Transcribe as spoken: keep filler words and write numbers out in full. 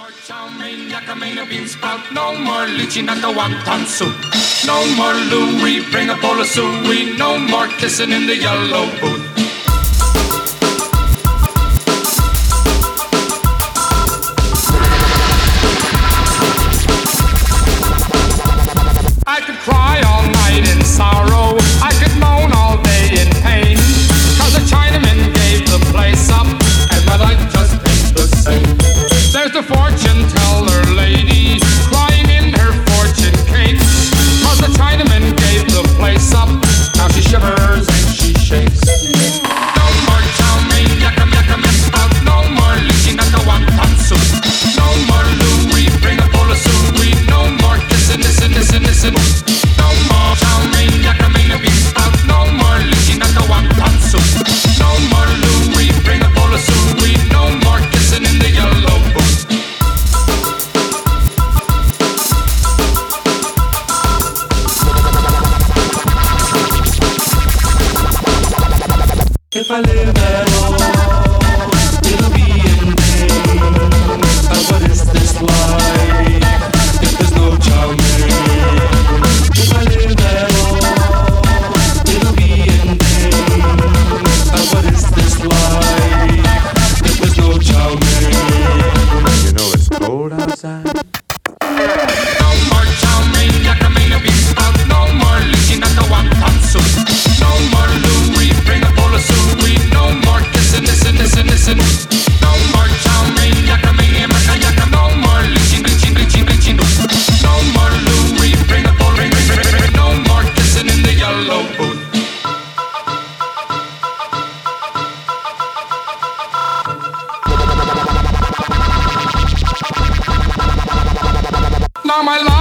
more chow mein, yakka mein, a bean sprout. No more lychee, not the wonton soup. No more Louis, bring a bowl of suey. No more kissing in the yellow booth. I could cry all night in sorrow, I could moan all day in pain, 'cause the Chinaman gave the place up, and my life just ain't the same. There's the fortune teller lady, crying in her fortune cake, 'cause the Chinaman gave the place up, now she shivers and she shakes. No more chow mein, yakka yakka mess out, no more lychee, not the wonton soup. No more Louis, bring a bowl of suey, no more kissing, listen, listen, listen. No more chow mein, yakka mein, a bean sprout. No more lychee, not the wonton soup. No more Louis, bring a bowl of suey. No more kissing in the yellow booth. If I live at all, it'll be in vain. But what is this life if there's no chow mein? If I live at all, it'll be in vain. But what is this life if there's no chow mein? You know it's cold outside. No more chow mein, yakka mein, a bean sprout. No more lychee, not the wonton soup. No more Louis, bring a bowl of suey. No more kissing, listen, listen, listen. No more chow mein, yakka mein, yakka yakka. No more lychee, lychee, lychee, lychee. No more Louis, bring a bowl, bring, bring, bring, bring. No more kissing in the yellow booth. Now my life